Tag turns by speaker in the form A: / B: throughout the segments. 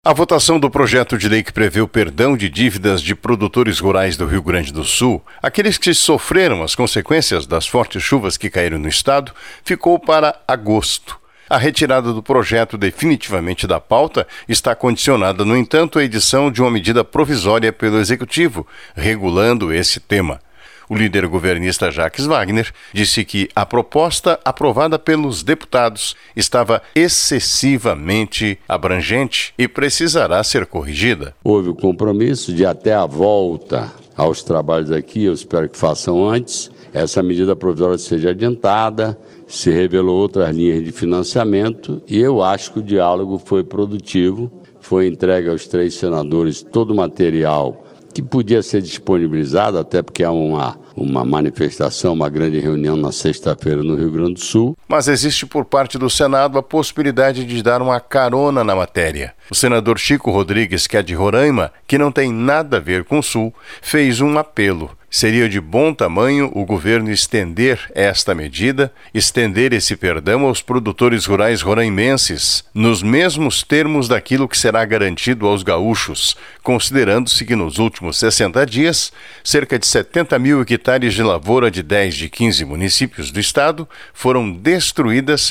A: A votação do projeto de lei que prevê o perdão de dívidas de produtores rurais do Rio Grande do Sul, aqueles que sofreram as consequências das fortes chuvas que caíram no estado, ficou para agosto. A retirada do projeto definitivamente da pauta está condicionada, no entanto, à edição de uma medida provisória pelo Executivo, regulando esse tema. O líder governista Jacques Wagner disse que a proposta aprovada pelos deputados estava excessivamente abrangente e precisará ser corrigida.
B: Houve o compromisso de até a volta aos trabalhos aqui, eu espero que façam antes, essa medida provisória seja adiantada, se revelou outras linhas de financiamento e eu acho que o diálogo foi produtivo, foi entregue aos 3 senadores todo o material que podia ser disponibilizado, até porque há uma manifestação, uma grande reunião na sexta-feira no Rio Grande do Sul.
A: Mas existe por parte do Senado a possibilidade de dar uma carona na matéria. O senador Chico Rodrigues, que é de Roraima, que não tem nada a ver com o Sul, fez um apelo. Seria de bom tamanho o governo estender esta medida, estender esse perdão aos produtores rurais roraimenses, nos mesmos termos daquilo que será garantido aos gaúchos, considerando-se que nos últimos 60 dias, cerca de 70 mil hectares de lavoura de 10 de 15 municípios do estado foram destruídos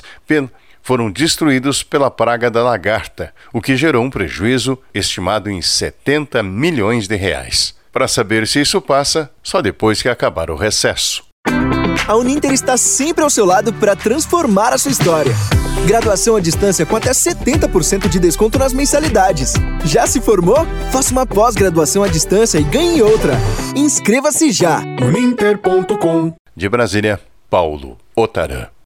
A: pela praga da lagarta, o que gerou um prejuízo estimado em 70 milhões de reais. Para saber se isso passa, só depois que acabar o recesso.
C: A Uninter está sempre ao seu lado para transformar a sua história. Graduação à distância com até 70% de desconto nas mensalidades. Já se formou? Faça uma pós-graduação à distância e ganhe outra. Inscreva-se já.
D: Uninter.com.
A: De Brasília, Paulo Otarã.